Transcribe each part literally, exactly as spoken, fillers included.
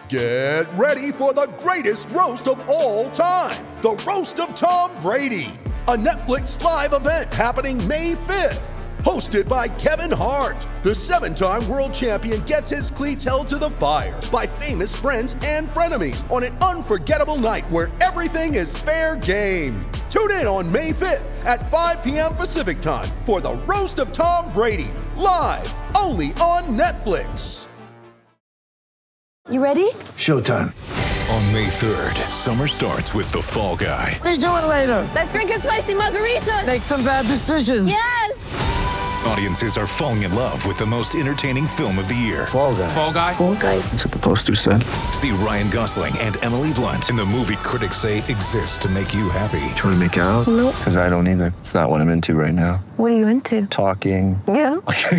Get ready for the greatest roast of all time, the Roast of Tom Brady, a Netflix live event happening May fifth. Hosted by Kevin Hart, the seven-time world champion gets his cleats held to the fire by famous friends and frenemies on an unforgettable night where everything is fair game. Tune in on May fifth at five p.m. Pacific time for the Roast of Tom Brady, live only on Netflix. You ready? Showtime. On May third, summer starts with The Fall Guy. Let's do it later. Let's drink a spicy margarita. Make some bad decisions. Yes! Audiences are falling in love with the most entertaining film of the year. Fall Guy. Fall Guy? Fall Guy. That's what the poster said. See Ryan Gosling and Emily Blunt in the movie critics say exists to make you happy. Trying to make it out? Nope. Because I don't either. It's not what I'm into right now. What are you into? Talking. Yeah.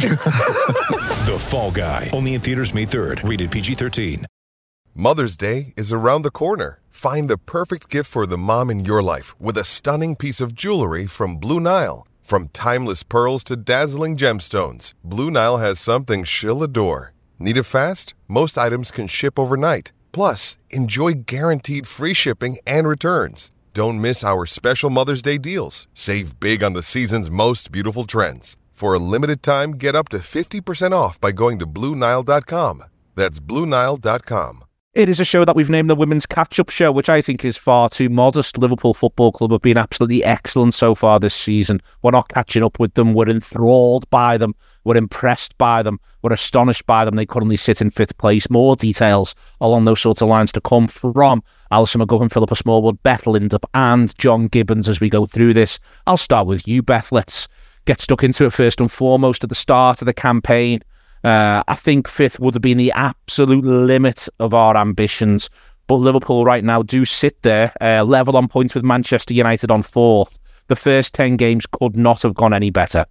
The Fall Guy. Only in theaters May third. Rated P G thirteen. Mother's Day is around the corner. Find the perfect gift for the mom in your life with a stunning piece of jewelry from Blue Nile. From timeless pearls to dazzling gemstones, Blue Nile has something she'll adore. Need it fast? Most items can ship overnight. Plus, enjoy guaranteed free shipping and returns. Don't miss our special Mother's Day deals. Save big on the season's most beautiful trends. For a limited time, get up to fifty percent off by going to Blue Nile dot com. That's Blue Nile dot com. It is a show that we've named the Women's Catch-Up Show, which I think is far too modest. Liverpool Football Club have been absolutely excellent so far this season. We're not catching up with them. We're enthralled by them. We're impressed by them. We're astonished by them. They currently sit in fifth place. More details along those sorts of lines to come from Alison McGovern, Philippa Smallwood, Beth Lindup and John Gibbons as we go through this. I'll start with you, Beth. Let's get stuck into it first and foremost at the start of the campaign. Uh, I think fifth would have been the absolute limit of our ambitions, but Liverpool right now do sit there, uh, level on points with Manchester United on fourth. The first ten games could not have gone any better.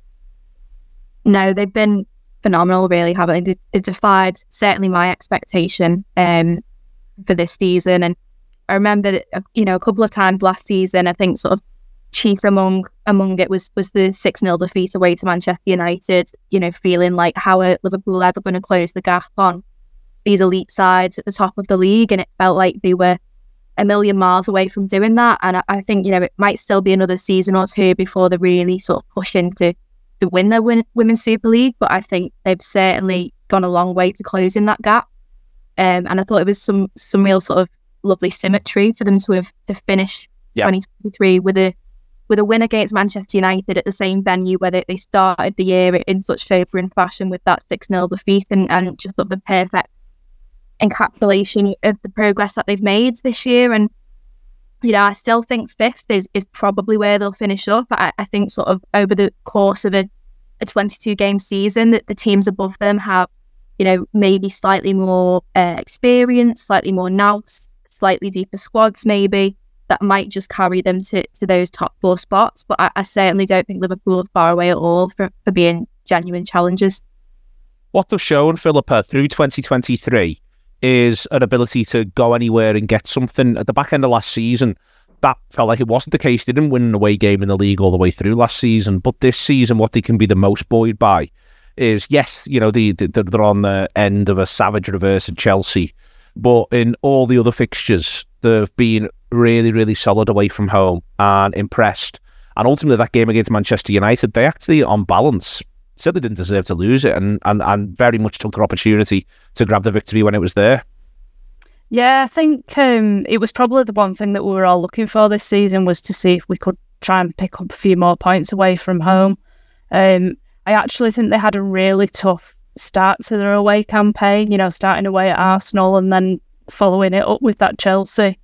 No, they've been phenomenal, really, haven't they? They've defied certainly my expectation um, for this season. And I remember, you know, a couple of times last season, I think sort of chief among among it was was the six nil defeat away to Manchester United, you know, feeling like how are Liverpool ever going to close the gap on these elite sides at the top of the league, and it felt like they were a million miles away from doing that. And I, I think, you know, it might still be another season or two before they really sort of push into to win the win, Women's Super League, but I think they've certainly gone a long way to closing that gap. Um, and I thought it was some some real sort of lovely symmetry for them to have to finish yeah. twenty twenty-three with a with a win against Manchester United at the same venue where they, they started the year in such favouring fashion with that six nil defeat, and, and just sort of the perfect encapsulation of the progress that they've made this year. And, you know, I still think fifth is, is probably where they'll finish up. I, I think sort of over the course of a, a twenty-two game season that the teams above them have, you know, maybe slightly more uh, experience, slightly more nous, slightly deeper squads maybe, that might just carry them to, to those top four spots. But I, I certainly don't think Liverpool are far away at all for, for being genuine challengers. What they've shown, Philippa, through twenty twenty-three is an ability to go anywhere and get something. At the back end of last season, that felt like it wasn't the case. They didn't win an away game in the league all the way through last season. But this season, what they can be the most buoyed by is, yes, you know, they, they're on the end of a savage reverse at Chelsea. But in all the other fixtures, they've been really, really solid away from home and impressed. And ultimately, that game against Manchester United, they actually, on balance, said they didn't deserve to lose it, and, and, and very much took their opportunity to grab the victory when it was there. Yeah, I think um, it was probably the one thing that we were all looking for this season, was to see if we could try and pick up a few more points away from home. Um, I actually think they had a really tough start to their away campaign, you know, starting away at Arsenal and then following it up with that Chelsea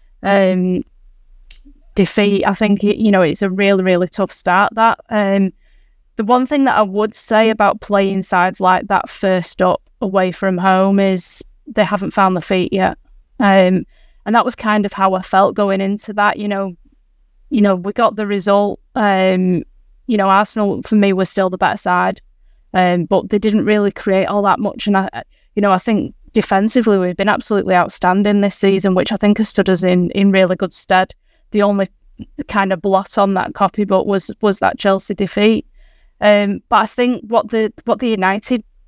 um, defeat. I think, you know, it's a really, really tough start, that. Um, the one thing that I would say about playing sides like that first up away from home is they haven't found the feet yet. Um, and that was kind of how I felt going into that. You know, you know, we got the result. Um, you know, Arsenal, for me, was still the better side. Um, but they didn't really create all that much. And, I, you know, I think defensively we've been absolutely outstanding this season, which I think has stood us in, in really good stead. The only kind of blot on that copybook was was that Chelsea defeat. Um, but I think what the what the United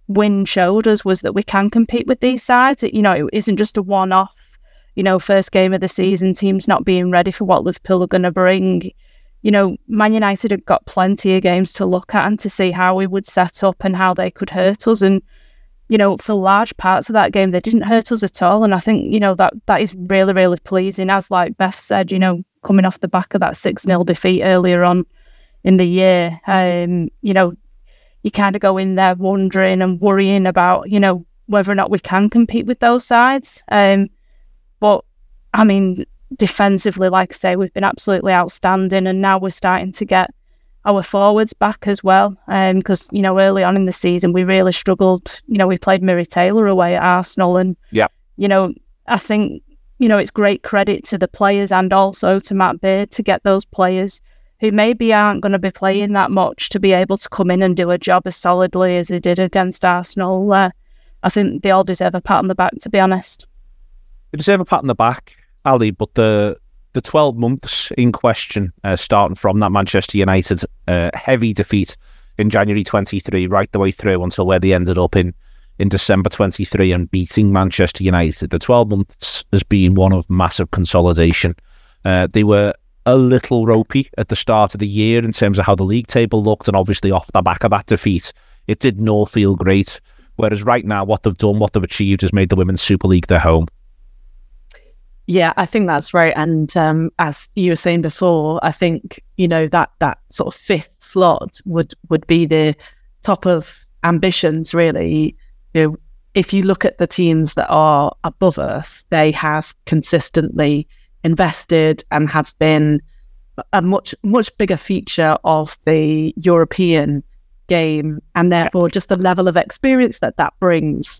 win showed us was that we can compete with these sides. It, you know, it isn't just a one-off, you know, first game of the season, teams not being ready for what Liverpool are going to bring. You know, Man United have got plenty of games to look at and to see how we would set up and how they could hurt us. And, you know, for large parts of that game, they didn't hurt us at all. And I think, you know, that that is really, really pleasing. As like Beth said, you know, coming off the back of that six nil defeat earlier on in the year, um, you know, you kind of go in there wondering and worrying about, you know, whether or not we can compete with those sides. Um, but, I mean, defensively, like I say, we've been absolutely outstanding, and now we're starting to get our forwards back as well. Because, um, you know, early on in the season, we really struggled. You know, we played Miri Taylor away at Arsenal, and, yeah. you know, I think, you know, it's great credit to the players and also to Matt Beard to get those players who maybe aren't going to be playing that much to be able to come in and do a job as solidly as they did against Arsenal. Uh, I think they all deserve a pat on the back, to be honest. They deserve a pat on the back, Ali, but the the twelve months in question, uh, starting from that Manchester United uh, heavy defeat in January twenty-three, right the way through until where they ended up in, in December twenty-three and beating Manchester United. The twelve months has been one of massive consolidation. Uh, they were a little ropey at the start of the year in terms of how the league table looked, and obviously off the back of that defeat, it did not feel great. Whereas right now, what they've done, what they've achieved, has made the Women's Super League their home. Yeah, I think that's right. And um, as you were saying before, I think, you know, that that sort of fifth slot would, would be the top of ambitions, really. You know, if you look at the teams that are above us, they have consistently invested and have been a much, much bigger feature of the European game, and therefore just the level of experience that that brings.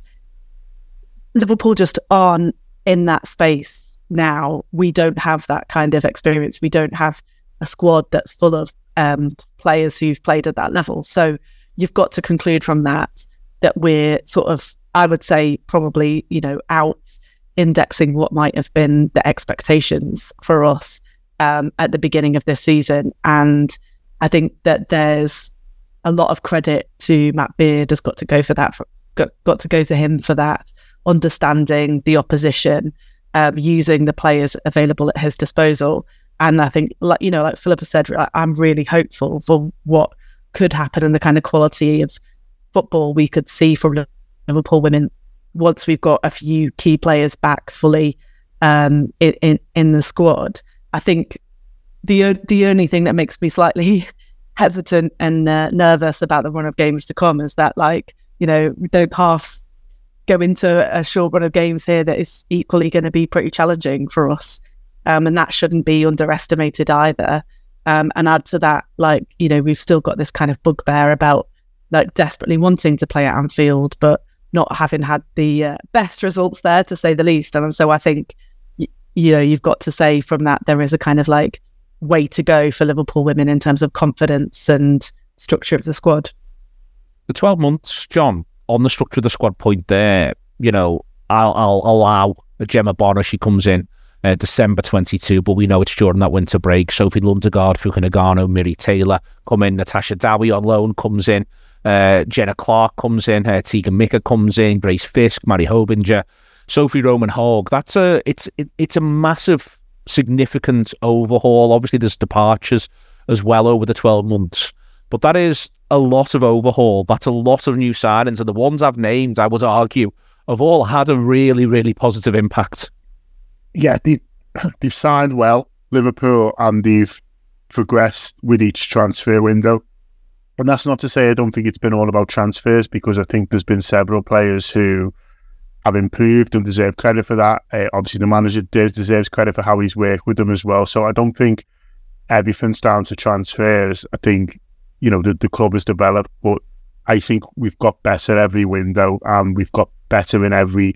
Liverpool just aren't in that space now. We don't have that kind of experience. We don't have a squad that's full of um, players who've played at that level. So you've got to conclude from that that we're sort of, I would say, probably, you know, out indexing what might have been the expectations for us um, at the beginning of this season. And I think that there's a lot of credit to Matt Beard has got to go for that, for, got, got to go to him for that, understanding the opposition, um, using the players available at his disposal. And I think, like, you know, like Philippa said, I'm really hopeful for what could happen and the kind of quality of football we could see from Liverpool women once we've got a few key players back fully um, in, in in the squad. I think the the only thing that makes me slightly hesitant and uh, nervous about the run of games to come is that, like, you know, we don't half go into a short run of games here that is equally going to be pretty challenging for us. Um, and that shouldn't be underestimated either. Um, and add to that, like, you know, we've still got this kind of bugbear about, like, desperately wanting to play at Anfield, but not having had the uh, best results there, to say the least. And so I think, y- you know, you've got to say from that, there is a kind of like way to go for Liverpool women in terms of confidence and structure of the squad. The twelve months, John, on the structure of the squad point there, you know, I'll, I'll allow Gemma Bonner, she comes in uh, December twenty-two, but we know it's during that winter break. Sophie Lundegaard, Fuka Nagano, Miri Taylor come in, Natasha Dowie on loan comes in, uh, Jenna Clark comes in, uh, Tegan Mika comes in, Grace Fisk, Mary Hobinger, Sophie Roman Hogg. That's a, it's, it, it's a massive, significant overhaul. Obviously, there's departures as well over the twelve months, but that is a lot of overhaul. That's a lot of new signings, and the ones I've named, I would argue, have all had a really, really positive impact. Yeah, they, they've signed well, Liverpool, and they've progressed with each transfer window. And that's not to say I don't think it's been all about transfers, because I think there's been several players who have improved and deserve credit for that. Uh, obviously, the manager deserves credit for how he's worked with them as well. So I don't think everything's down to transfers. I think, you know, the, the club has developed, but I think we've got better every window, and we've got better in every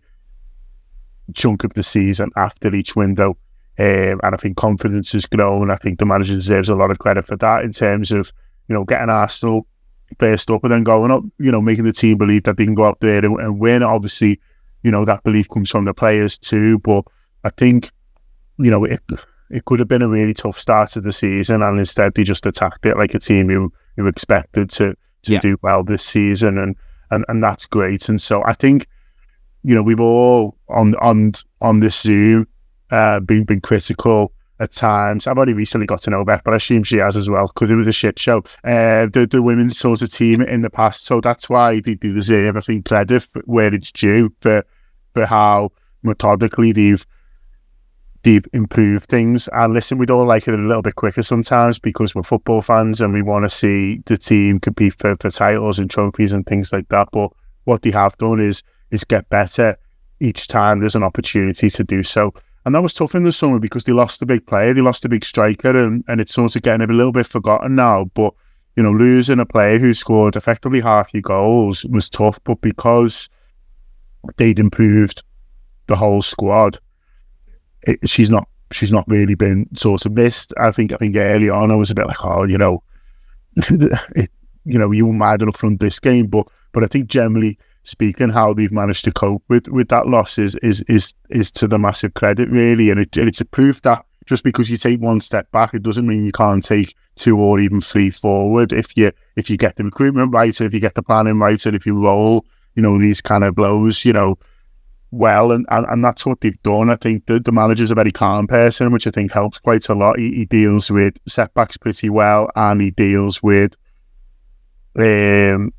chunk of the season after each window. Um, and I think confidence has grown. I think the manager deserves a lot of credit for that in terms of, you know, getting Arsenal first up and then going up, you know, making the team believe that they can go up there and, and win. Obviously, you know, that belief comes from the players too. But I think, you know, it it could have been a really tough start to the season, and instead they just attacked it like a team who, who expected to, to yeah. do well this season. And and, and that's great. And so I think, you know, we've all on on on this Zoom uh, been been critical at times. I've only recently got to know Beth, but I assume she has as well, because it was a shit show. Uh, the the women's sort of team in the past, so that's why they, they deserve, I think, credit for where it's due for for how methodically they've they've improved things. And listen, we'd all like it a little bit quicker sometimes because we're football fans and we want to see the team compete for, for titles and trophies and things like that. But what they have done is is get better each time there's an opportunity to do so. And that was tough in the summer because they lost a big player, they lost a big striker, and, and it's sort of getting a little bit forgotten now. But, you know, losing a player who scored effectively half your goals was tough, but because they'd improved the whole squad, it, she's not she's not really been sort of missed. I think I think early on I was a bit like, oh, you know, it, you know, you were mad enough from this game, but but I think generally speaking, how they've managed to cope with, with that loss is is is is to the massive credit, really. And, it, and it's a proof that just because you take one step back, it doesn't mean you can't take two or even three forward. If you if you get the recruitment right, and if you get the planning right, and if you roll, you know, these kind of blows, you know, well, and, and, and that's what they've done. I think the, the manager's a very calm person, which I think helps quite a lot. He, he deals with setbacks pretty well, and he deals with um.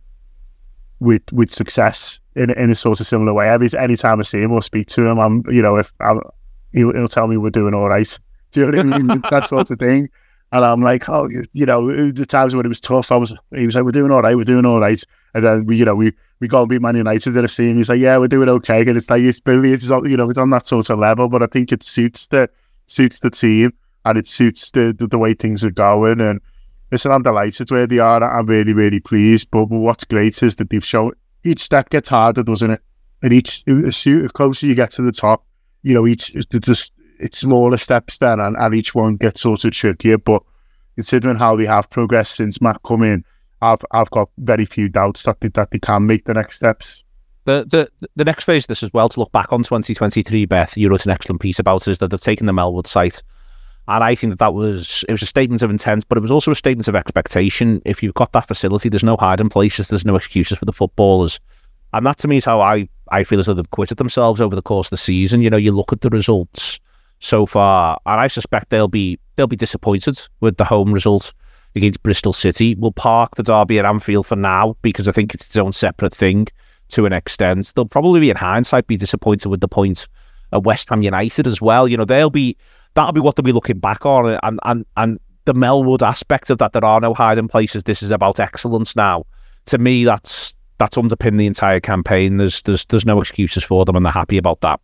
with with success in in a sort of similar way. Every any time I see him or speak to him, I'm you know if I'm, he'll, he'll tell me we're doing all right. Do you know what I mean? It's that sort of thing. And I'm like, oh, you, you know, the times when it was tough, I was he was like, we're doing all right, we're doing all right. And then we, you know, we we got to beat Man United, and I see him, he's like, yeah, we're doing okay. And it's like it's brilliant. It's on, you know, it's on that sort of level. But I think it suits the suits the team, and it suits the the, the way things are going. And listen, I'm delighted where they are. I'm really, really pleased. But, but what's great is that they've shown each step gets harder, doesn't it? And each, the closer you get to the top, you know, each just it's smaller steps then, and, and each one gets sort of trickier. But considering how they have progressed since Matt come in, I've I've got very few doubts that they, that they can make the next steps. The, the the next phase of this as well, to look back on twenty twenty-three, Beth, you wrote an excellent piece about it, is that they've taken the Melwood site. And I think that that was, it was a statement of intent, but it was also a statement of expectation. If you've got that facility, there's no hiding places, there's no excuses for the footballers. And that to me is how I, I feel as though they've acquitted themselves over the course of the season. You know, you look at the results so far, and I suspect they'll be they'll be disappointed with the home result against Bristol City. We'll park the derby at Anfield for now, because I think it's its own separate thing to an extent. They'll probably be, in hindsight, be disappointed with the point at West Ham United as well. You know, they'll be... That'll be what they'll be looking back on, and, and and the Melwood aspect of that, there are no hiding places. This is about excellence now. To me, that's that's underpinned the entire campaign. There's there's there's no excuses for them, and they're happy about that.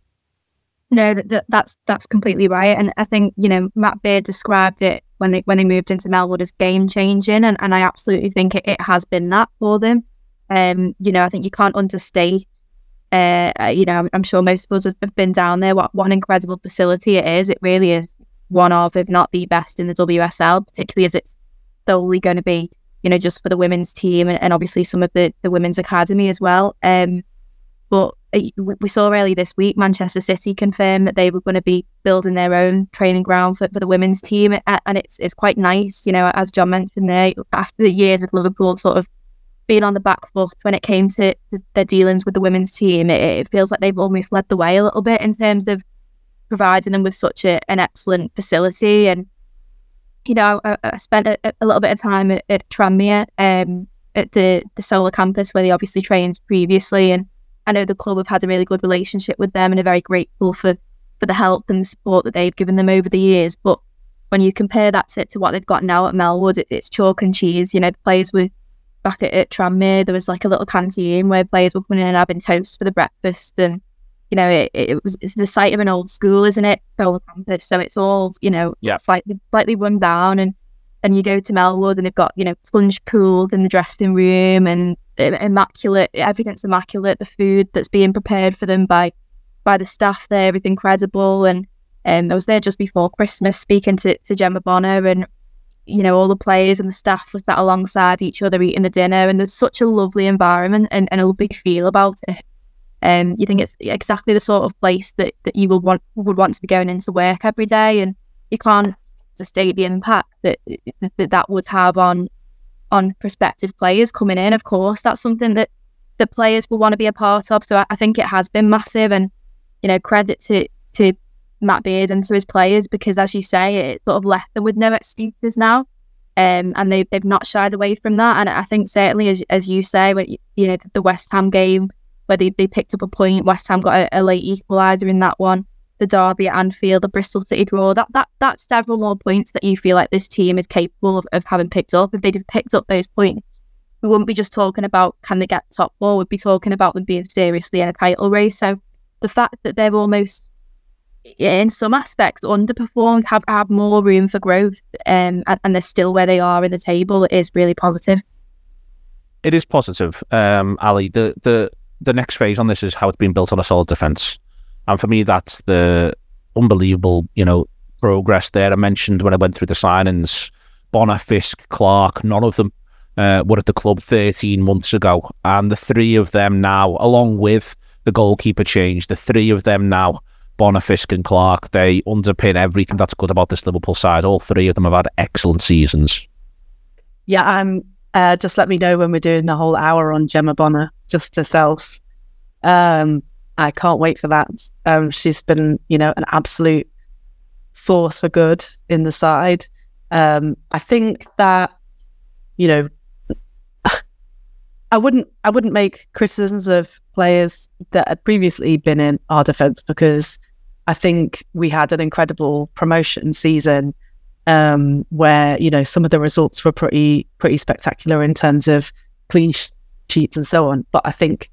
No, that, that's that's completely right. And I think, you know, Matt Beard described it when they when they moved into Melwood as game changing, and, and I absolutely think it, it has been that for them. Um, you know, I think you can't understate. Uh, you know, I'm, I'm sure most of us have, have been down there. What, what an incredible facility it is. It really is one of, if not the best in the W S L, particularly as it's solely going to be, you know, just for the women's team and, and obviously some of the, the women's academy as well. Um, but uh, we saw early this week, Manchester City confirmed that they were going to be building their own training ground for, for the women's team. And it's it's quite nice, you know, as John mentioned there, after the years of Liverpool sort of being on the back foot when it came to their dealings with the women's team, it, it feels like they've almost led the way a little bit in terms of providing them with such a, an excellent facility. And, you know, I, I spent a, a little bit of time at, at Tranmere, um, at the, the Solar campus where they obviously trained previously. And I know the club have had a really good relationship with them and are very grateful for, for the help and the support that they've given them over the years. But when you compare that to, to what they've got now at Melwood, it, it's chalk and cheese. You know, the players were back at, at Tranmere, there was like a little canteen where players were coming in and having toast for the breakfast, and you know it, it was it's the site of an old school, isn't it? Solar campus, so it's all, you know, yeah, slightly slightly run down, and and you go to Melwood and they've got, you know, plunge pool in the dressing room, and immaculate, everything's immaculate. The food that's being prepared for them by by the staff there is incredible. And um, I was there just before Christmas speaking to, to Gemma Bonner, and you know, all the players and the staff with that alongside each other eating a dinner, and there's such a lovely environment and, and a lovely feel about it. Um, you think it's exactly the sort of place that, that you will want would want to be going into work every day, and you can't understate the impact that, that that would have on on prospective players coming in. Of course, that's something that the players will want to be a part of. So I, I think it has been massive, and you know, credit to to Matt Beard and to his players, because as you say, it sort of left them with no excuses now, um, and they they've not shied away from that. And I think certainly, as as you say, when you know the West Ham game where they, they picked up a point, West Ham got a, a late equaliser in that one. The derby at Anfield, the Bristol City draw, that that that's several more points that you feel like this team is capable of, of having picked up. If they'd have picked up those points, we wouldn't be just talking about can they get top four, we'd be talking about them being seriously in a title race. So the fact that they've almost, in some aspects, underperformed, have, have more room for growth, um, and, and they're still where they are in the table is really positive. It is positive, um, Ali. The, the, the next phase on this is how it's been built on a solid defence. And for me, that's the unbelievable, you know, progress there. I mentioned when I went through the signings, Bonner, Fisk, Clark, none of them uh, were at the club thirteen months ago. And the three of them now, along with the goalkeeper change, the three of them now, Bonner, Fisk and Clark, they underpin everything that's good about this Liverpool side. All three of them have had excellent seasons. Yeah, um, uh, just let me know when we're doing the whole hour on Gemma Bonner, just herself. Um, I can't wait for that. Um, she's been, you know, an absolute force for good in the side. Um, I think that, you know, I wouldn't, I wouldn't make criticisms of players that had previously been in our defence, because I think we had an incredible promotion season um, where, you know, some of the results were pretty, pretty spectacular in terms of clean sheets and so on. But I think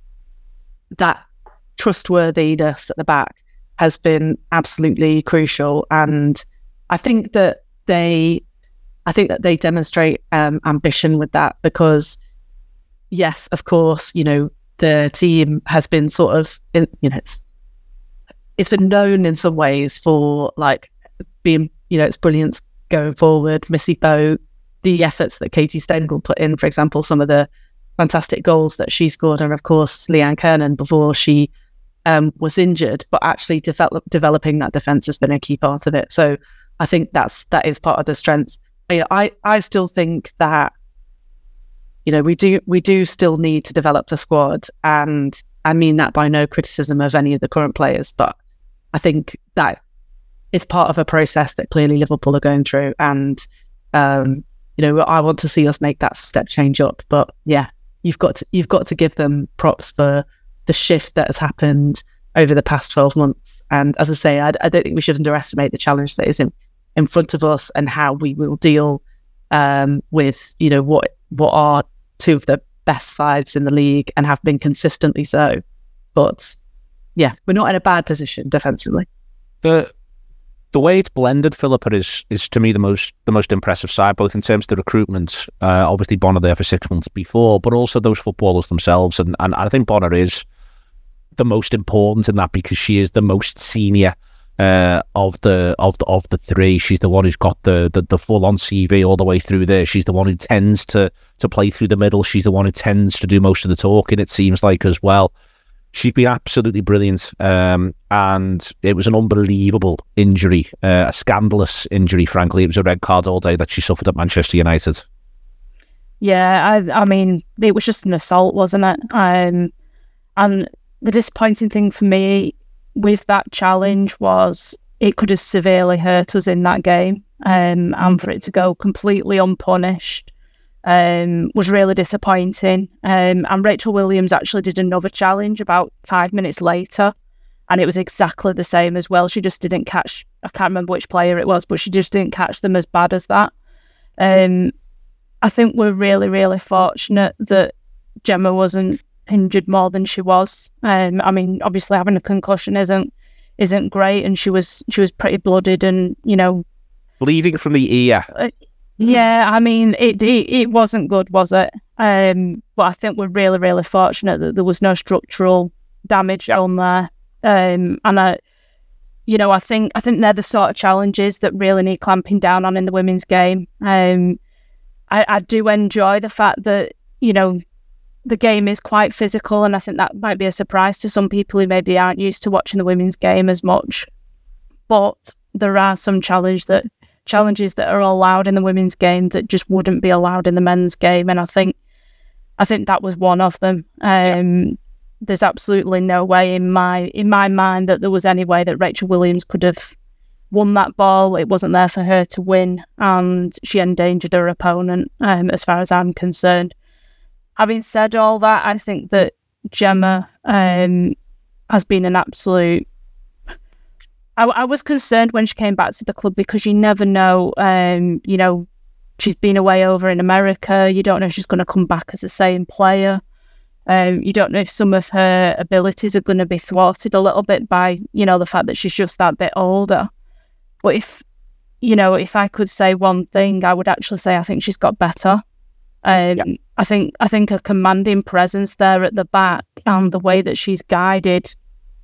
that trustworthiness at the back has been absolutely crucial, and I think that they I think that they demonstrate um, ambition with that, because yes, of course, you know, the team has been sort of in, you know, it's, it's been known in some ways for like being, you know, its brilliance going forward. Missy Bow, the efforts that Katie Stengel put in, for example, some of the fantastic goals that she scored, and of course Leanne Kernan before she um, was injured, but actually develop, developing that defence has been a key part of it. So I think that's that is part of the strength. I, I I still think that, you know, we do we do still need to develop the squad, and I mean that by no criticism of any of the current players, but I think that is part of a process that clearly Liverpool are going through, and um, you know, I want to see us make that step change up. But yeah, you've got to, you've got to give them props for the shift that has happened over the past twelve months. And as I say, I, I don't think we should underestimate the challenge that is in, in front of us, and how we will deal um, with, you know, what what are two of the best sides in the league and have been consistently so. But yeah, we're not in a bad position defensively. The the way it's blended, Philippa, is is to me the most the most impressive side, both in terms of the recruitment. Uh, obviously, Bonner there for six months before, but also those footballers themselves. And, and I think Bonner is the most important in that, because she is the most senior uh, of the of the of the three. She's the one who's got the, the, the full on C V all the way through there. She's the one who tends to to play through the middle. She's the one who tends to do most of the talking, it seems like, as well. She's been absolutely brilliant, um, and it was an unbelievable injury, uh, a scandalous injury, frankly. It was a red card all day that she suffered at Manchester United. Yeah, I, I mean, it was just an assault, wasn't it? Um, and the disappointing thing for me with that challenge was it could have severely hurt us in that game, um, and for it to go completely unpunished um, was really disappointing. Um, and Rachel Williams actually did another challenge about five minutes later, and it was exactly the same as well. She just didn't catch, I can't remember which player it was, but she just didn't catch them as bad as that. Um, I think we're really, really fortunate that Gemma wasn't injured more than she was. Um, I mean, obviously having a concussion isn't isn't great, and she was she was pretty blooded, and you know, bleeding from the ear. Uh, yeah, I mean, it, it it wasn't good, was it? Um, but I think we're really, really fortunate that there was no structural damage on there. Um, and I, you know, I think I think they're the sort of challenges that really need clamping down on in the women's game. Um, I, I do enjoy the fact that, you know, the game is quite physical, and I think that might be a surprise to some people who maybe aren't used to watching the women's game as much. But there are some challenge that challenges that are allowed in the women's game that just wouldn't be allowed in the men's game, and I think I think that was one of them. Um, there's absolutely no way in my in my mind that there was any way that Rachel Williams could have won that ball. It wasn't there for her to win, and she endangered her opponent, um, as far as I'm concerned. Having said all that, I think that Gemma um, has been an absolute... I, I was concerned when she came back to the club because you never know, um, you know, she's been away over in America. You don't know if she's going to come back as the same player. Um, you don't know if some of her abilities are going to be thwarted a little bit by, you know, the fact that she's just that bit older. But if, you know, if I could say one thing, I would actually say I think she's got better. Um, yeah. I think I think a commanding presence there at the back and the way that she's guided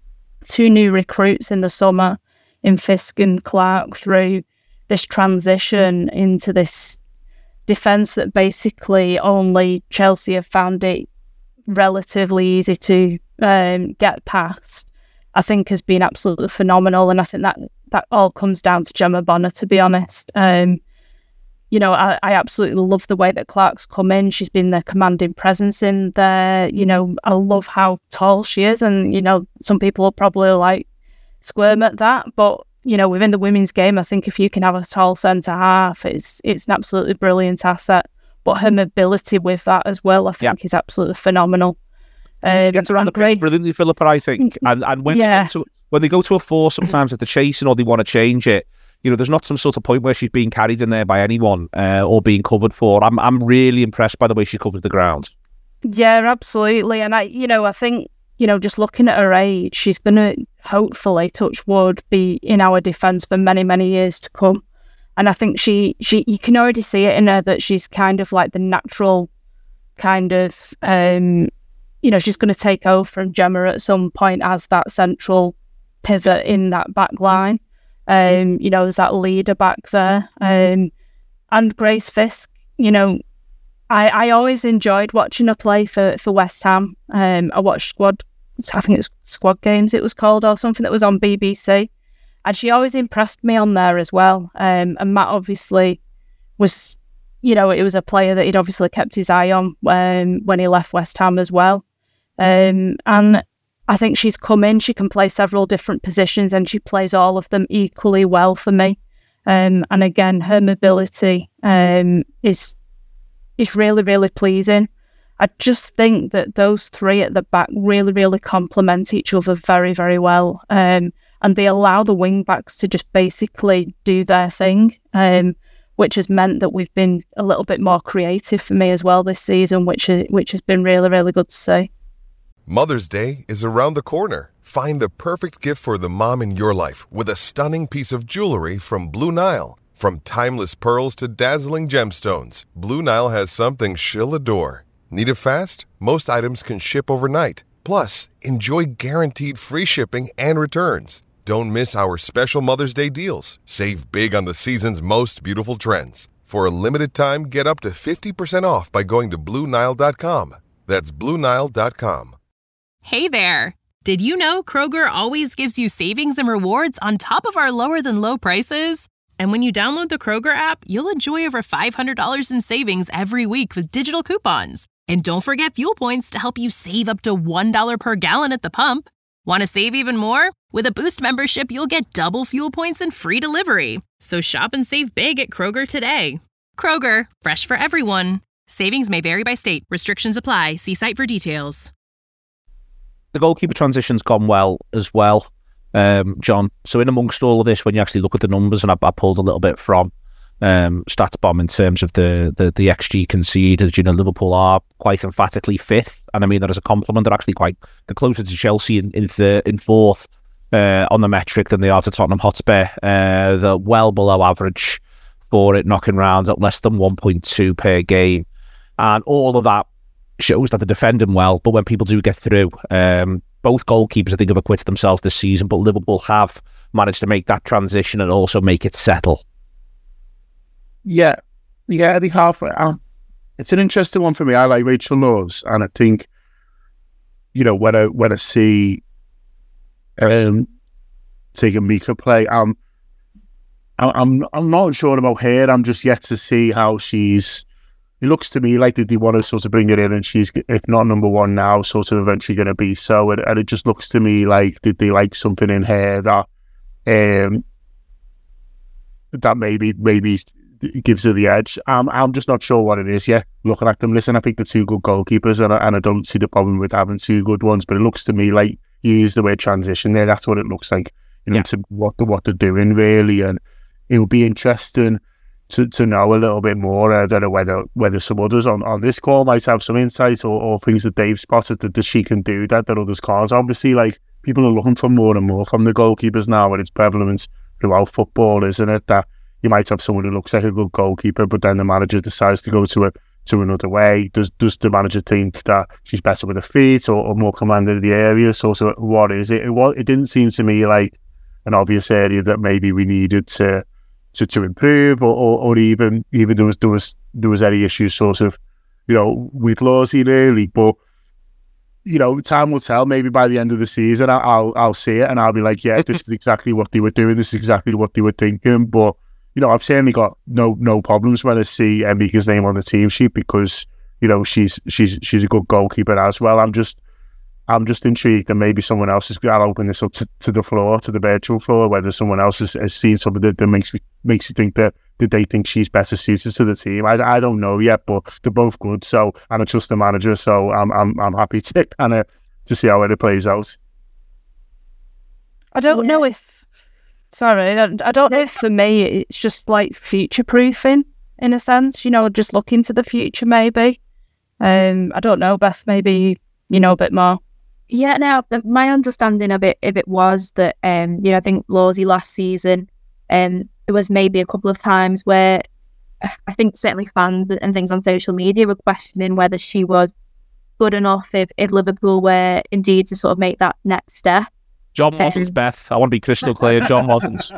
two new recruits in the summer in Fisk and Clark through this transition into this defence that basically only Chelsea have found it relatively easy to um, get past, I think has been absolutely phenomenal. And I think that that all comes down to Gemma Bonner, to be honest. Um, you know, I, I absolutely love the way that Clark's come in. She's been the commanding presence in there. You know, I love how tall she is. And, you know, some people will probably like squirm at that. But, you know, within the women's game, I think if you can have a tall centre half, it's it's an absolutely brilliant asset. But her mobility with that as well, I think, yeah. is absolutely phenomenal. Um, she gets around the pitch brilliantly, Philippa, I think. And and when, yeah. they get to, when they go to a four, sometimes if they're chasing or they want to change it, you know, there's not some sort of point where she's being carried in there by anyone uh, or being covered for. I'm I'm really impressed by the way she covered the ground. Yeah, absolutely. And I, you know, I think, you know, just looking at her age, she's going to hopefully, touch wood, be in our defence for many, many years to come. And I think she, she, you can already see it in her that she's kind of like the natural kind of, um, you know, she's going to take over from Gemma at some point as that central pivot in that back line. Um, you know, as that leader back there. Um, and Grace Fisk, you know, I, I always enjoyed watching her play for, for West Ham. Um, I watched Squad, I think it's Squad Games it was called, or something that was on B B C. And she always impressed me on there as well. Um, and Matt obviously was, you know, it was a player that he'd obviously kept his eye on um, when he left West Ham as well. Um, and I think she's come in, she can play several different positions and she plays all of them equally well for me. Um, and again, her mobility um, is is really, really pleasing. I just think that those three at the back really, really complement each other very, very well. Um, and they allow the wing backs to just basically do their thing, um, which has meant that we've been a little bit more creative for me as well this season, which is, which has been really, really good to see. Mother's Day is around the corner. Find the perfect gift for the mom in your life with a stunning piece of jewelry from Blue Nile. From timeless pearls to dazzling gemstones, Blue Nile has something she'll adore. Need it fast? Most items can ship overnight. Plus, enjoy guaranteed free shipping and returns. Don't miss our special Mother's Day deals. Save big on the season's most beautiful trends. For a limited time, get up to fifty percent off by going to Blue Nile dot com. That's Blue Nile dot com. Hey there! Did you know Kroger always gives you savings and rewards on top of our lower-than-low prices? And when you download the Kroger app, you'll enjoy over five hundred dollars in savings every week with digital coupons. And don't forget fuel points to help you save up to one dollar per gallon at the pump. Want to save even more? With a Boost membership, you'll get double fuel points and free delivery. So shop and save big at Kroger today. Kroger, fresh for everyone. Savings may vary by state. Restrictions apply. See site for details. The goalkeeper transition's gone well as well, um, John. So in amongst all of this, when you actually look at the numbers, and I, I pulled a little bit from um, StatsBomb in terms of the, the, the X G conceded, you know, Liverpool are quite emphatically fifth. And I mean that as a compliment. They're actually quite, they're closer to Chelsea in in, third, in fourth uh, on the metric than they are to Tottenham Hotspur. Uh, they're well below average for it, knocking rounds at less than one point two per game. And all of that shows that they're defending well, but when people do get through, um, both goalkeepers I think have acquitted themselves this season, but Liverpool have managed to make that transition and also make it settle. Yeah, yeah, Eddie Half. Um, it's an interesting one for me. I like Rachel Laws, and I think, you know, when I when I see um, taking Mika play, um, I'm I'm I'm not sure about her. I'm just yet to see how she's it looks to me like they, they want to sort of bring it in, and she's, if not number one now, sort of eventually going to be so. And, and it just looks to me like they, they like something in her that um, that maybe maybe gives her the edge. I'm I'm just not sure what it is yet. Looking at them, listen, I think they're two good goalkeepers, and I, and I don't see the problem with having two good ones. But it looks to me like you use the word transition there. That's what it looks like, you know, yeah. to what the, what they're doing really, and it would be interesting to, to know a little bit more. I don't know whether whether some others on, on this call might have some insights or, or things that they've spotted that, that she can do that, that others can't. Obviously, like, people are looking for more and more from the goalkeepers now, and it's prevalent throughout football, isn't it? That you might have someone who looks like a good goalkeeper, but then the manager decides to go to a to another way. Does does the manager think that she's better with her feet or, or more command of the area? So, so what is it? It, was, it didn't seem to me like an obvious area that maybe we needed to to, to improve, or, or, or even even there was there was there was any issues sort of, you know, with Lawsy really. But you know, time will tell. Maybe by the end of the season, I'll I'll, I'll see it and I'll be like, yeah, this is exactly what they were doing. This is exactly what they were thinking. But you know, I've certainly got no no problems when I see Emika's name on the team sheet, because you know she's she's she's a good goalkeeper as well. I'm just I'm just intrigued that maybe someone else is. I'll open this up to, to the floor, to the virtual floor, whether someone else has, has seen something that, that makes me makes you think that that they think she's better suited to the team. I, I don't know yet, but they're both good. So, and I trust the manager, so I'm I'm I'm happy to kind of to see how it plays out. I don't know if. Sorry, I don't know if for me it's just like future proofing in a sense. You know, just looking to the future maybe. Um, I don't know, Beth. Maybe you know a bit more. Yeah, now my understanding of it, if it was that, um, you know, I think Lawsy last season, um, there was maybe a couple of times where I think certainly fans and things on social media were questioning whether she was good enough if, if Liverpool were indeed to sort of make that next step. John wasn't, um, Beth. I want to be crystal clear. John wasn't.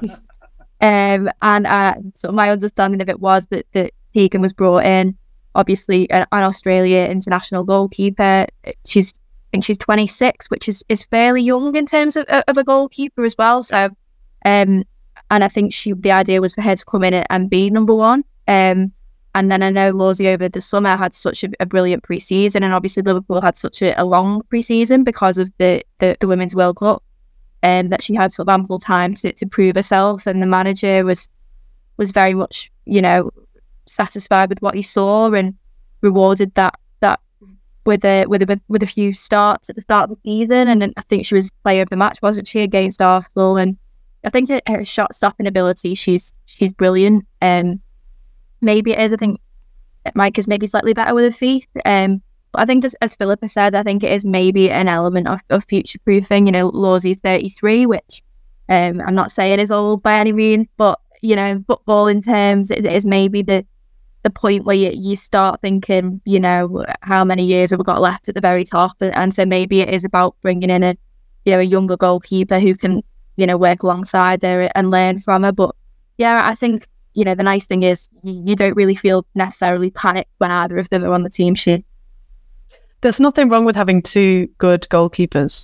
Um, and uh, so my understanding of it was that, that Tegan was brought in, obviously, an, an Australia international goalkeeper. She's I think she's twenty-six, which is, is fairly young in terms of, of a goalkeeper as well. So, um, and I think she the idea was for her to come in and be number one. Um, and then I know Lawsy over the summer had such a, a brilliant pre-season, and obviously Liverpool had such a, a long pre-season because of the, the, the Women's World Cup, and um, that she had sort of ample time to, to prove herself. And the manager was was very much, you know, satisfied with what he saw and rewarded that that. with a with a with a few starts at the start of the season, and then I think she was player of the match, wasn't she, against Arsenal? And I think that her shot stopping ability, she's she's brilliant. Um, maybe it is. I think Mike is maybe slightly better with her feet. Um, but I think as, as Philippa said, I think it is maybe an element of, of future proofing. You know, Lawsy thirty-three, which um I'm not saying is old by any means, but you know, football in terms, it, it is maybe the the point where you, you start thinking, you know, how many years have we got left at the very top? And, and so maybe it is about bringing in a, you know, a younger goalkeeper who can, you know, work alongside her and learn from her. But yeah, I think, you know, the nice thing is you, you don't really feel necessarily panicked when either of them are on the team sheet. There's nothing wrong with having two good goalkeepers.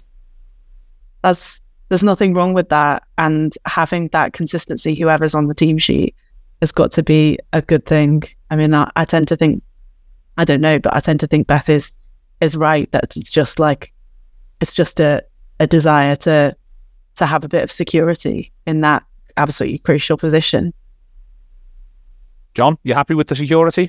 That's, there's nothing wrong with that. And having that consistency, whoever's on the team sheet, has got to be a good thing. I mean, I, I tend to think, I don't know, but I tend to think Beth is is right, that it's just like, it's just a, a desire to to have a bit of security in that absolutely crucial position. John, you happy with the security?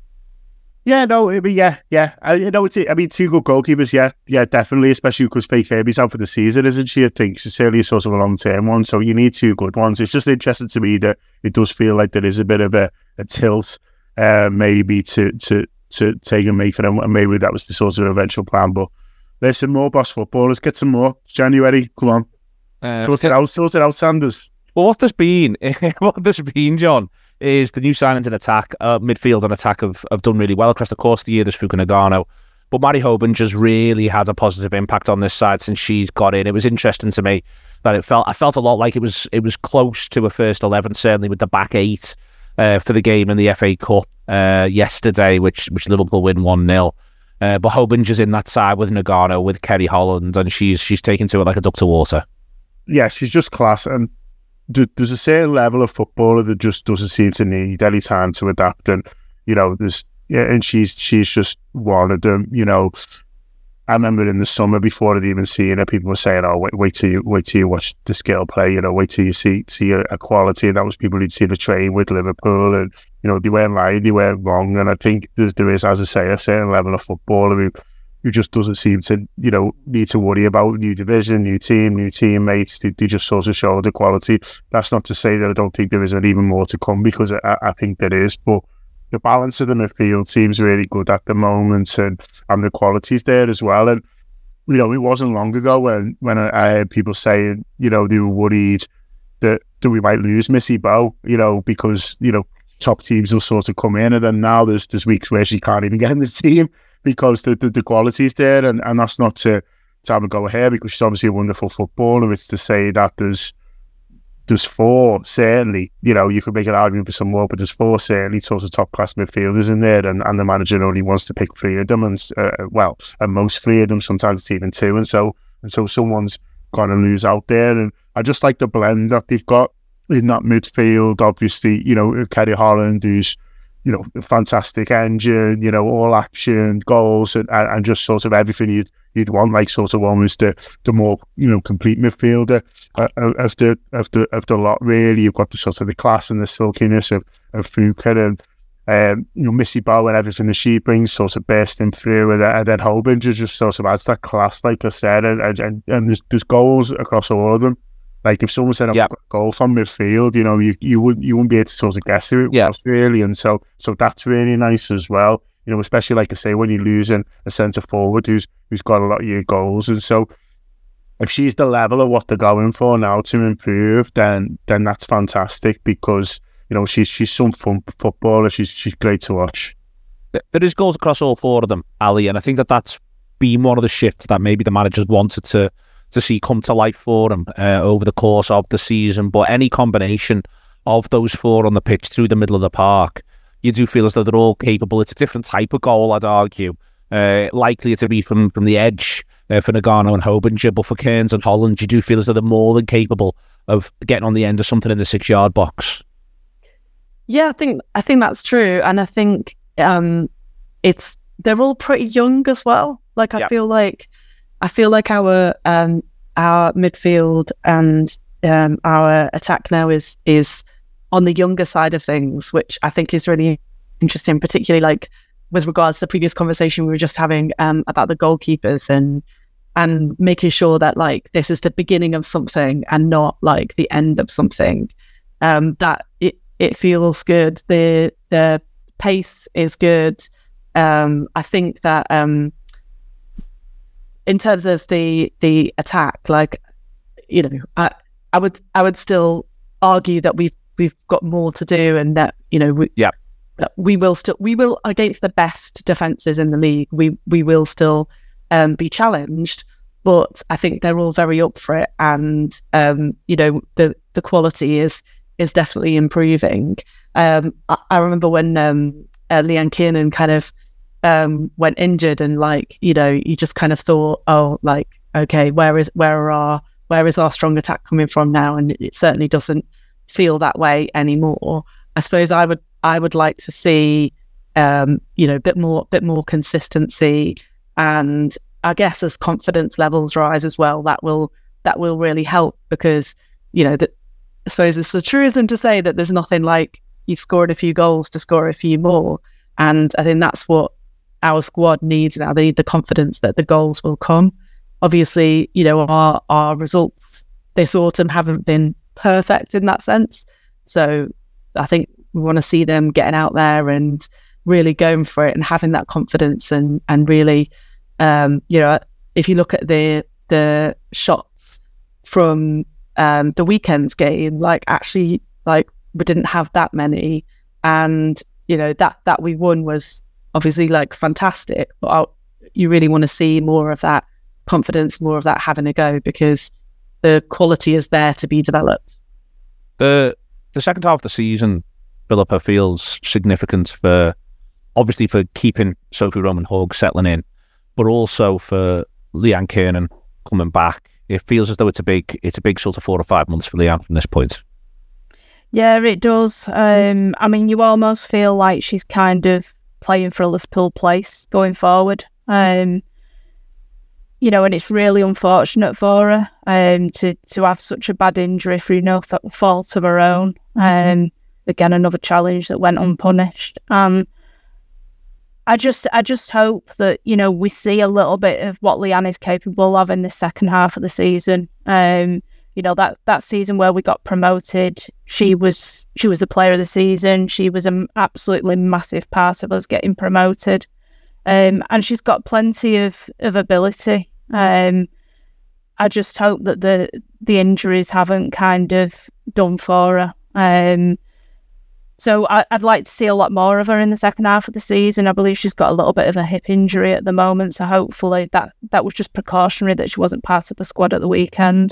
Yeah, no, I mean, yeah, yeah. I, you know, it's, I mean, two good goalkeepers, yeah, yeah, definitely, especially because Faye Kirby's out for the season, isn't she? I think she's certainly a sort of a long-term one, so you need two good ones. It's just interesting to me that it does feel like there is a bit of a, a tilt, uh, maybe to to to take and make it, and maybe that was the sort of eventual plan. But there's some more Boss football. Let's get some more. It's January, come on. Uh, sort it out, sort it out, Sanders. Well, what there's been, what there's been, John, is the new signings in attack, uh, midfield and attack have, have done really well across the course of the year. There's Fuka Nagano, but Mari Hoban just really had a positive impact on this side since she's got in. It was interesting to me that it felt I felt a lot like it was it was close to a first eleven, certainly with the back eight uh, for the game in the F A Cup uh, yesterday, which which Liverpool win one nil. Uh, but Hoban just in that side with Nagano, with Kerry Holland, and she's she's taken to it like a duck to water. Yeah, she's just class, and there's a certain level of footballer that just doesn't seem to need any time to adapt. And, you know, there's yeah, and she's she's just one of them. You know, I remember in the summer before I'd even seen her, people were saying, "Oh, wait, wait till you wait till you watch this girl play. You know, wait till you see see a, a quality." And that was people who'd seen her train with Liverpool, and you know, they weren't lying, they weren't wrong. And I think there's there is, as I say, a certain level of footballer who who just doesn't seem to, you know, need to worry about new division, new team, new teammates. They, they just sort of show the quality. That's not to say that I don't think there isn't even more to come, because I, I think there is, but the balance of the midfield seems really good at the moment, and, and the quality's there as well. And, you know, it wasn't long ago when, when I, I heard people saying, you know, they were worried that, that we might lose Missy Bowe, you know, because, you know, top teams will sort of come in, and then now there's there's weeks where she can't even get in the team because the, the, the quality's there, and, and that's not to, to have a go ahead, because she's obviously a wonderful footballer. It's to say that there's There's four, certainly, you know, you could make an argument for some more, but there's four, certainly, sort of top-class midfielders in there, and, and the manager only wants to pick three of them, and, uh, well, and most three of them, sometimes it's even two, and so and so someone's going to lose out there, and I just like the blend that they've got in that midfield. Obviously, you know, Kerry Holland, who's, you know, a fantastic engine, you know, all action, goals, and, and just sort of everything you'd you'd want, like sort of almost the the more, you know, complete midfielder uh, of the of the of the lot. Really, you've got the sort of the class and the silkiness of of Fuka, and um, you know, Missy Bowe and everything that she brings, sort of bursting through, and, and then Holbinger just sort of adds that class, like I said, and and, and there's, there's goals across all of them. Like if someone said, "I've yep. got a goal from midfield," you know, you you wouldn't you wouldn't be able to sort of guess who it yep. was really, and so so that's really nice as well. You know, especially like I say, when you're losing a centre forward who's who's got a lot of your goals, and so if she's the level of what they're going for now to improve, then then that's fantastic, because you know she's she's some fun footballer. She's she's great to watch. There is goals across all four of them, Ali, and I think that that's been one of the shifts that maybe the managers wanted to. to see come to life for them uh, over the course of the season. But any combination of those four on the pitch through the middle of the park, you do feel as though they're all capable. It's a different type of goal, I'd argue. Uh, likely to be from, from the edge uh, for Nagano and Holbinger, but for Kearns and Holland, you do feel as though they're more than capable of getting on the end of something in the six-yard box. Yeah, I think I think that's true. And I think um, it's they're all pretty young as well. Like, I yeah. feel like I feel like our um, our midfield and um, our attack now is is on the younger side of things, which I think is really interesting, particularly like with regards to the previous conversation we were just having um, about the goalkeepers and and making sure that like this is the beginning of something and not like the end of something. Um, that it it feels good. The the pace is good. Um, I think that. Um, In terms of the the attack, like, you know, I I would I would still argue that we've we've got more to do, and that, you know, we yeah we will still we will against the best defenses in the league, we we will still um, be challenged, but I think they're all very up for it, and um, you know, the the quality is is definitely improving. Um, I, I remember when um, uh, Leanne Kiernan kind of. Um, went injured, and like, you know, you just kind of thought, oh, like, okay, where is where are our where is our strong attack coming from now? And it certainly doesn't feel that way anymore. I suppose I would I would like to see um, you know, a bit more bit more consistency, and I guess as confidence levels rise as well, that will that will really help, because, you know, that I suppose it's a truism to say that there's nothing like you scored a few goals to score a few more, and I think that's what our squad needs now. They need the confidence that the goals will come. Obviously, you know, our our results this autumn haven't been perfect in that sense. So I think we want to see them getting out there and really going for it and having that confidence, and and really, um, you know, if you look at the the shots from um, the weekend's game, like actually, like we didn't have that many, and you know, that that we won was obviously like fantastic, but I'll, you really want to see more of that confidence, more of that having a go, because the quality is there to be developed. The the second half of the season, Philippa, feels significant for obviously for keeping Sophie Roman-Hogg settling in, but also for Leanne Kiernan coming back. It feels as though it's a big it's a big sort of four or five months for Leanne from this point. Yeah, it does. Um, I mean, you almost feel like she's kind of playing for a Liverpool place going forward. Um, you know, and it's really unfortunate for her um, to to have such a bad injury through no th- fault of her own. Um, again, another challenge that went unpunished. Um, I just I just hope that, you know, we see a little bit of what Leanne is capable of in the second half of the season. Um, you know, that, that season where we got promoted, she was she was the player of the season. She was an absolutely massive part of us getting promoted. Um, and she's got plenty of, of ability. Um, I just hope that the the injuries haven't kind of done for her. Um, so I, I'd like to see a lot more of her in the second half of the season. I believe she's got a little bit of a hip injury at the moment, so hopefully that, that was just precautionary that she wasn't part of the squad at the weekend.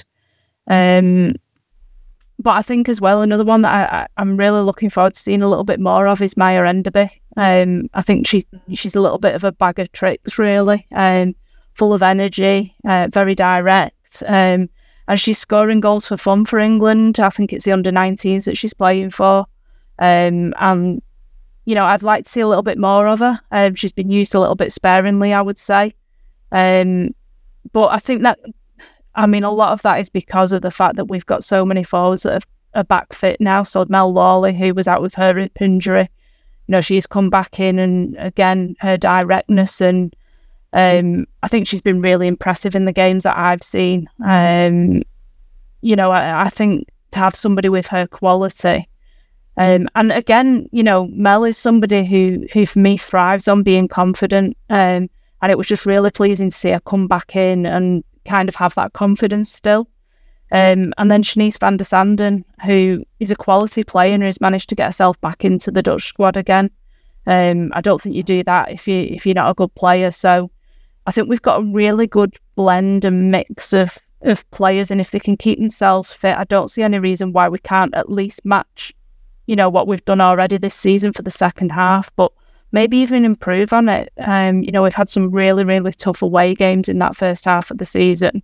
Um, but I think as well, another one that I, I, I'm really looking forward to seeing a little bit more of is Maya Enderby. Um, I think she, she's a little bit of a bag of tricks, really, um, full of energy, uh, very direct, um, and she's scoring goals for fun for England. I think it's the under nineteens that she's playing for. Um, and, you know, I'd like to see a little bit more of her. Um, she's been used a little bit sparingly, I would say. Um, but I think that, I mean, a lot of that is because of the fact that we've got so many forwards that have, are back fit now. So Mel Lawley, who was out with her hip injury, you know, she's come back in, and again, her directness, and um, I think she's been really impressive in the games that I've seen. Um, you know, I, I think to have somebody with her quality, Um, and again, you know, Mel is somebody who, who for me thrives on being confident. Um, and it was just really pleasing to see her come back in and kind of have that confidence still. Um, and then Shanice van der Sanden, who is a quality player and has managed to get herself back into the Dutch squad again. Um, I don't think you do that if you if you're not a good player. So I think we've got a really good blend and mix of of players, and if they can keep themselves fit, I don't see any reason why we can't at least match, you know, what we've done already this season for the second half, but maybe even improve on it. Um, you know, we've had some really, really tough away games in that first half of the season.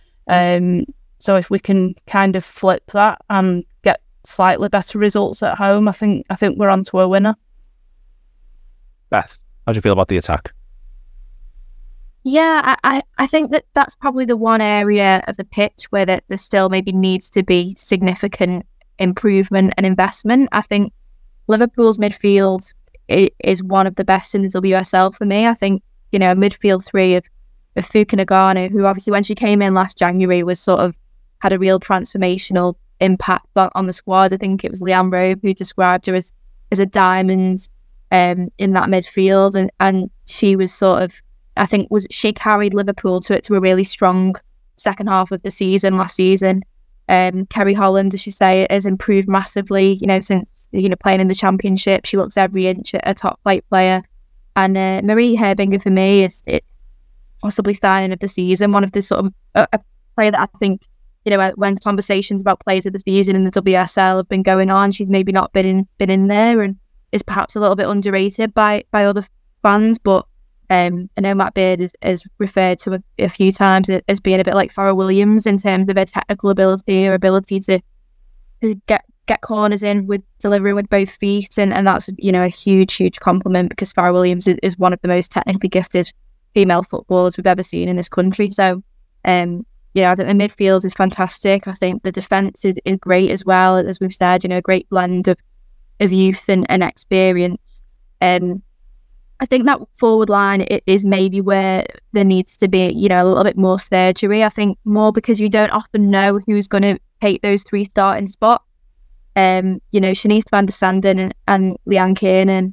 Um, so if we can kind of flip that and get slightly better results at home, I think I think we're on to a winner. Beth, how do you feel about the attack? Yeah, I, I think that that's probably the one area of the pitch where that there still maybe needs to be significant improvement and investment. I think Liverpool's midfield is one of the best in the W S L for me. I think, you know, a midfield three of, of Fuka Nagano, who obviously when she came in last January was sort of had a real transformational impact on, on the squad. I think it was Leanne Rowe who described her as, as a diamond um, in that midfield, and, and she was sort of, I think was she carried Liverpool to to a really strong second half of the season last season. Um, Kerry Holland, as you say, has improved massively, you know, since, you know, playing in the Championship. She looks every inch a top flight player. And uh, Marie Herbinger, for me, is it possibly signing of the season, one of the sort of a, a player that I think, you know, when conversations about players of the season in the W S L have been going on, she's maybe not been in been in there and is perhaps a little bit underrated by by other fans. But Um, I know Matt Beard is, is referred to a, a few times as being a bit like Farrell Williams in terms of her technical ability, her ability to, to get get corners in with delivering with both feet, and, and that's, you know, a huge, huge compliment, because Farrell Williams is, is one of the most technically gifted female footballers we've ever seen in this country. So, um, you know, I think the midfield is fantastic. I think the defence is, is great as well, as we've said, you know, a great blend of, of youth and, and experience. Um, I think that forward line it is maybe where there needs to be, you know, a little bit more surgery. I think more because you don't often know who's going to take those three starting spots. Um, you know, Shanice van der Sanden and, and Leanne Kiernan,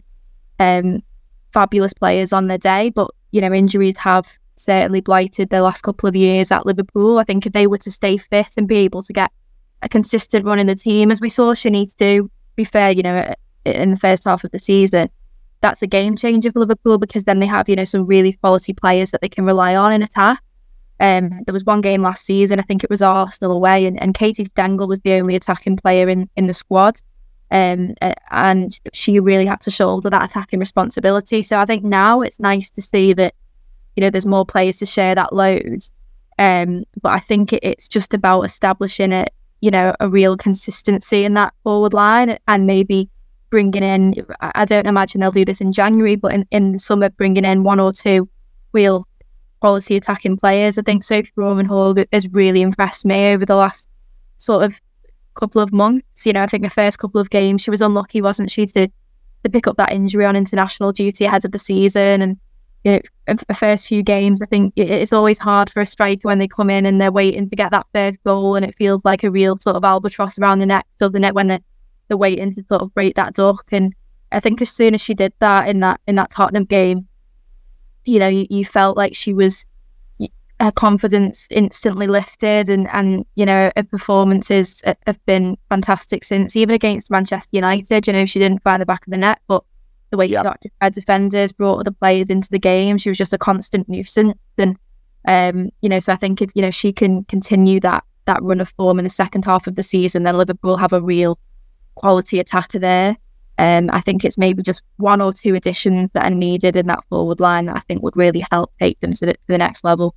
um, fabulous players on their day, but, you know, injuries have certainly blighted their last couple of years at Liverpool. I think if they were to stay fit and be able to get a consistent run in the team, as we saw Shanice do, be fair, you know, in the first half of the season, that's a game changer for Liverpool, because then they have, you know, some really quality players that they can rely on in attack. Um, there was one game last season, I think it was Arsenal away, and, and Katie Stengel was the only attacking player in, in the squad. Um, and she really had to shoulder that attacking responsibility. So I think now it's nice to see that, you know, there's more players to share that load. Um, but I think it, it's just about establishing a, you know, a real consistency in that forward line, and maybe bringing in, I don't imagine they'll do this in January, but in, in the summer, bringing in one or two real quality attacking players. I think Sophie Roman-Hug has really impressed me over the last sort of couple of months. You know, I think the first couple of games, she was unlucky, wasn't she, to, to pick up that injury on international duty ahead of the season. And, you know, the first few games, I think it's always hard for a striker when they come in and they're waiting to get that third goal, and it feels like a real sort of albatross around the neck, doesn't it, when they're, they're waiting to sort of break that duck. And I think as soon as she did that in that in that Tottenham game, you know, you, you felt like she was, her confidence instantly lifted, and, and you know, her performances have been fantastic since, even against Manchester United. You know, she didn't find the back of the net, but the way yep. she got her defenders, brought other players into the game, she was just a constant nuisance. And, um, you know, so I think if, you know, she can continue that that run of form in the second half of the season, then Liverpool have a real quality attacker there. Um, I think it's maybe just one or two additions that are needed in that forward line that I think would really help take them to the, to the next level.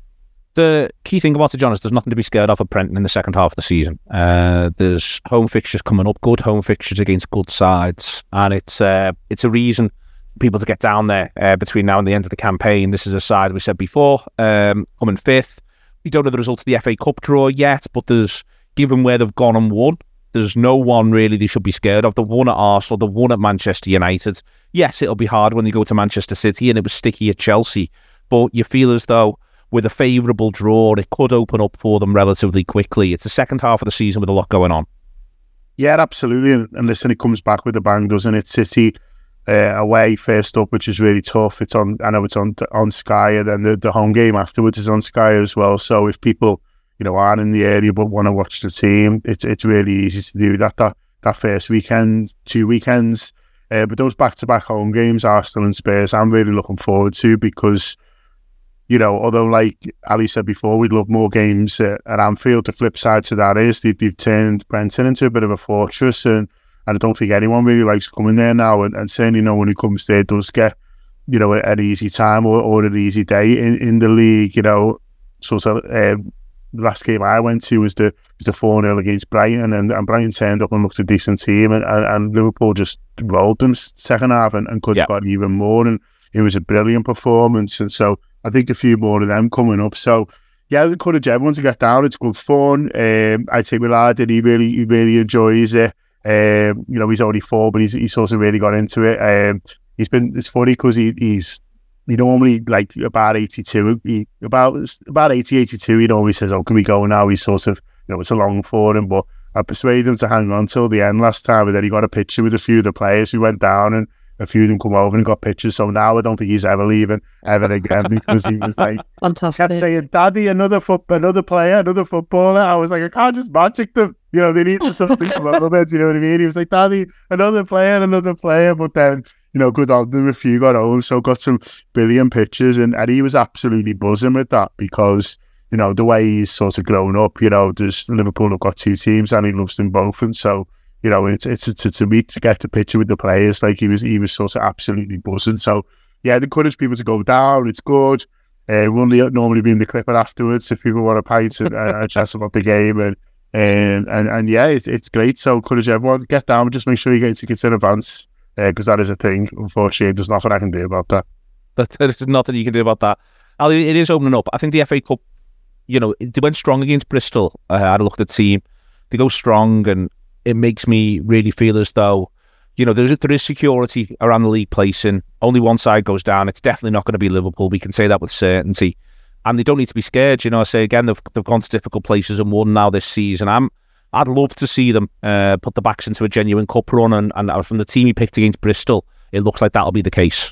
The key thing about it, John, is there's nothing to be scared of at Brenton in the second half of the season. Uh, there's home fixtures coming up, good home fixtures against good sides, and it's uh, it's a reason for people to get down there uh, between now and the end of the campaign. This is a side we said before, um, coming fifth. We don't know the results of the F A Cup draw yet, but there's, given where they've gone and won, there's no one really they should be scared of. They've won at Arsenal, they've won at Manchester United. Yes, it'll be hard when you go to Manchester City, and it was sticky at Chelsea, but you feel as though with a favourable draw, it could open up for them relatively quickly. It's the second half of the season with a lot going on. Yeah, absolutely. And, and listen, it comes back with a bang, doesn't it? City uh, away first up, which is really tough. It's on. I know it's on on Sky, and then the, the home game afterwards is on Sky as well. So if people, you know, aren't in the area but want to watch the team, it's it's really easy to do that. That that first weekend, two weekends, uh, but those back to back home games, Arsenal and Spurs, I'm really looking forward to, because, you know, although, like Ali said before, we'd love more games uh, at Anfield, the flip side to that is they, they've turned Brenton into a bit of a fortress, and, and I don't think anyone really likes coming there now, and, and certainly no one who comes there does get, you know, an easy time or, or an easy day in, in the league. You know, sort of uh, the last game I went to was the was the four nil against Brighton, and, and Brighton turned up and looked a decent team, and, and, and Liverpool just rolled them second half and, and could have yeah. got even more, and it was a brilliant performance. And so I think a few more of them coming up. So yeah, I encourage everyone to get down. It's good fun. Um, I'd say Willard, he really, he really enjoys it. Um, you know, he's only four, but he's he's also really got into it. Um, he's been. It's funny because he, he's he normally, like, about eighty-two, he, about about eighty, eighty-two. He always says, "Oh, can we go now?" He's sort of, you know, it's a long for him, but I persuaded him to hang on till the end last time, and then he got a picture with a few of the players. We went down and a few of them come over and got pictures. So now I don't think he's ever leaving ever again, because he was like, fantastic. Kept saying, "Daddy, another foot, another player, another footballer." I was like, I can't just magic them. You know, they need to something a little bit. You know what I mean? He was like, "Daddy, another player, another player." But then, you know, good on them. A few got home, so got some brilliant pictures, and, and he was absolutely buzzing with that, because, you know, the way he's sort of grown up. You know, there's Liverpool have got two teams, and he loves them both, and so, you know, it's it's to, to meet to get the picture with the players, like he was he was sort of absolutely buzzing. So yeah, I'd encourage people to go down. It's good. Uh, we'll normally be in the Clipper afterwards if people want to pint and uh, chat about the game, and and and, and yeah, it's it's great. So encourage everyone to get down. Just make sure you get tickets in advance, because uh, that is a thing. Unfortunately, there's nothing I can do about that. There's nothing you can do about that. Ali, it is opening up. I think the F A Cup, you know, they went strong against Bristol. I had a look at the team. They go strong, and it makes me really feel as though, you know, there's there is security around the league placing. Only one side goes down. It's definitely not going to be Liverpool. We can say that with certainty. And they don't need to be scared. You know, I say again, they've, they've gone to difficult places and won now this season. I'm, I'd love to see them uh, put the backs into a genuine cup run. And, and from the team he picked against Bristol, it looks like that'll be the case.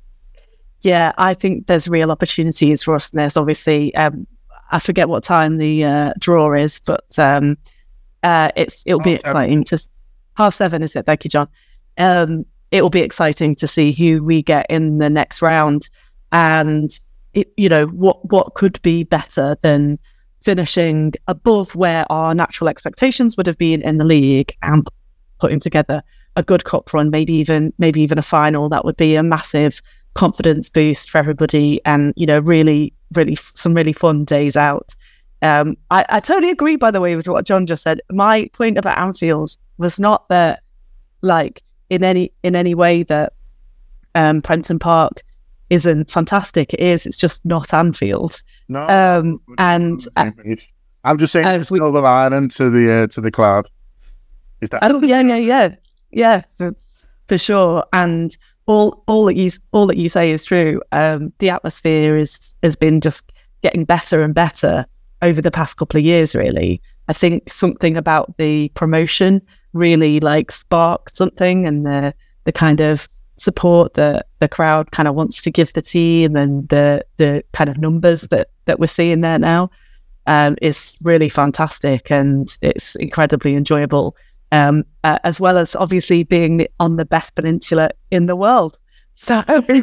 Yeah, I think there's real opportunities for us. And there's obviously, um, I forget what time the uh, draw is, but um, uh, it's it'll half be exciting seven. to half seven. Is it? Thank you, John. Um, it will be exciting to see who we get in the next round, and it, you know, what what could be better than finishing above where our natural expectations would have been in the league and putting together a good cup run, maybe even maybe even a final. That would be a massive confidence boost for everybody, and, you know, really, really some really fun days out. Um, I, I totally agree, by the way, with what John just said. My point about Anfield was not that, like, in any in any way that um, Prenton Park isn't fantastic. It is. It's just not Anfield. No, um, and uh, I'm just saying it's we, silver lining to the uh, to the cloud. Is that? I don't, yeah, yeah, yeah, yeah, for, for sure. And all all that you all that you say is true. Um, the atmosphere is has been just getting better and better over the past couple of years. Really, I think something about the promotion really like sparked something, and the the kind of support that the crowd kind of wants to give the team, and the the kind of numbers that that we're seeing there now um, is really fantastic, and it's incredibly enjoyable. Um, uh, as well as obviously being on the best peninsula in the world, so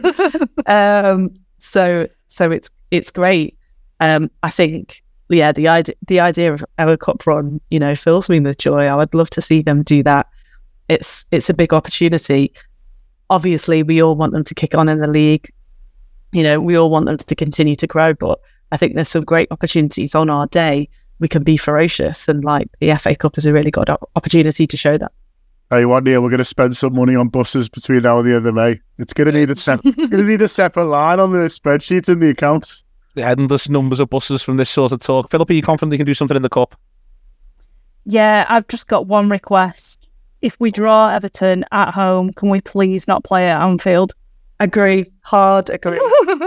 um, so so it's it's great. Um, I think, yeah, the idea the idea of a cup run, you know, fills me with joy. I would love to see them do that. It's it's a big opportunity. Obviously, we all want them to kick on in the league. You know, we all want them to continue to grow, but I think there's some great opportunities on our day. We can be ferocious, and like the F A Cup is a really good opportunity to show that. Hey, one year we're going to spend some money on buses between now and the end of May. It's going to need a se- it's going to need a separate line on the spreadsheet in the accounts. The endless numbers of buses from this sort of talk. Philip, are you confident you can do something in the cup? Yeah, I've just got one request. If we draw Everton at home, can we please not play at Anfield? Agree. Hard agree.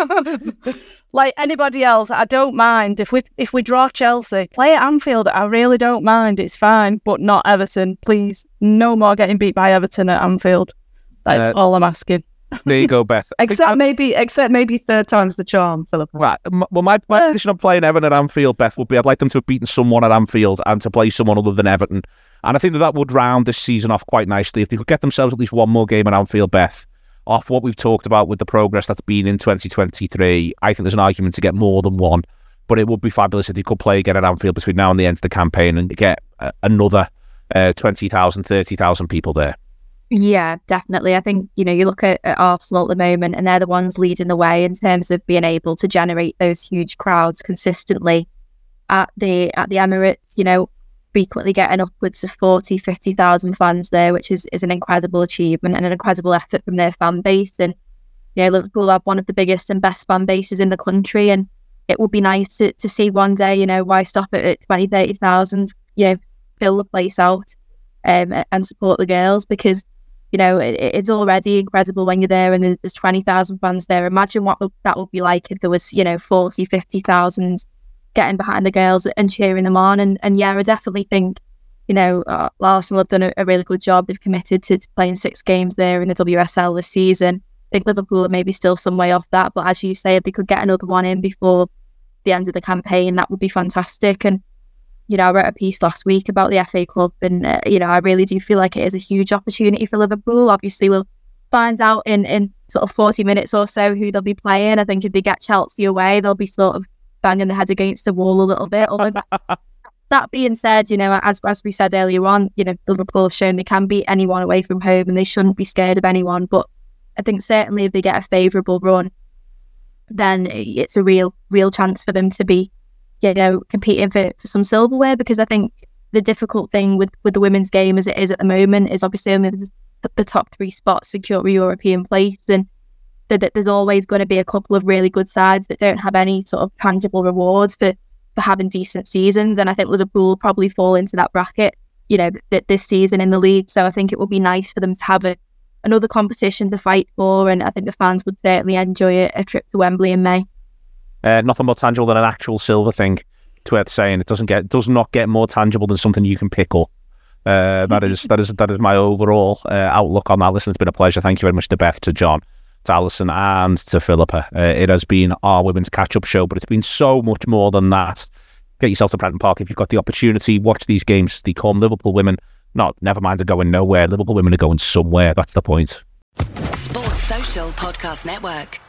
Like anybody else, I don't mind. If we if we draw Chelsea, play at Anfield. I really don't mind. It's fine, but not Everton. Please, no more getting beat by Everton at Anfield. That's uh, all I'm asking. There you go, Beth. except maybe, except maybe third time's the charm, Philip. Right. Well, my, my uh, position on playing Everton at Anfield, Beth, would be I'd like them to have beaten someone at Anfield and to play someone other than Everton. And I think that that would round this season off quite nicely. If they could get themselves at least one more game at Anfield, Beth, off what we've talked about with the progress that's been in twenty twenty-three, I think there's an argument to get more than one. But it would be fabulous if they could play again at Anfield between now and the end of the campaign and get uh, another uh, twenty thousand, thirty thousand people there. Yeah, definitely. I think, you know, you look at, at Arsenal at the moment and they're the ones leading the way in terms of being able to generate those huge crowds consistently at the at the Emirates, you know, frequently getting upwards of forty, fifty thousand fans there, which is, is an incredible achievement and an incredible effort from their fan base. And, you know, Liverpool have one of the biggest and best fan bases in the country, and it would be nice to, to see one day, you know, why stop it at twenty, thirty thousand, you know, fill the place out um, and support the girls, because, you know, it, it's already incredible when you're there and there's, there's twenty thousand fans there. Imagine what that would be like if there was, you know, forty, fifty thousand getting behind the girls and cheering them on. And, and yeah, I definitely think, you know, uh, Arsenal have done a, a really good job. They've committed to, to playing six games there in the W S L this season. I think Liverpool are maybe still some way off that, but as you say, if they could get another one in before the end of the campaign, that would be fantastic. And, you know, I wrote a piece last week about the F A Cup, and, uh, you know, I really do feel like it is a huge opportunity for Liverpool. Obviously, we'll find out in, in sort of forty minutes or so who they'll be playing. I think if they get Chelsea away, they'll be sort of banging their head against the wall a little bit. That being said, you know, as as we said earlier on, you know, Liverpool have shown they can beat anyone away from home and they shouldn't be scared of anyone. But I think certainly if they get a favourable run, then it's a real, real chance for them to be, you know, competing for, for some silverware, because I think the difficult thing with, with the women's game as it is at the moment is obviously only the, the top three spots secure a European place, and that there's always going to be a couple of really good sides that don't have any sort of tangible rewards for, for having decent seasons. And I think Liverpool will probably fall into that bracket, you know, th- this season in the league. So I think it will be nice for them to have a, another competition to fight for, and I think the fans would certainly enjoy a, a trip to Wembley in May. Uh, nothing more tangible than an actual silver thing. It's worth saying. It doesn't get does not get more tangible than something you can pickle. Uh, that is that is that is my overall uh, outlook on that. Listen, it's been a pleasure. Thank you very much to Beth, to John, to Alison, and to Philippa. Uh, it has been our women's catch-up show, but it's been so much more than that. Get yourself to Prenton Park if you've got the opportunity. Watch these games. They come Liverpool women. Not never mind, they're going nowhere. Liverpool women are going somewhere. That's the point. Sports Social Podcast Network.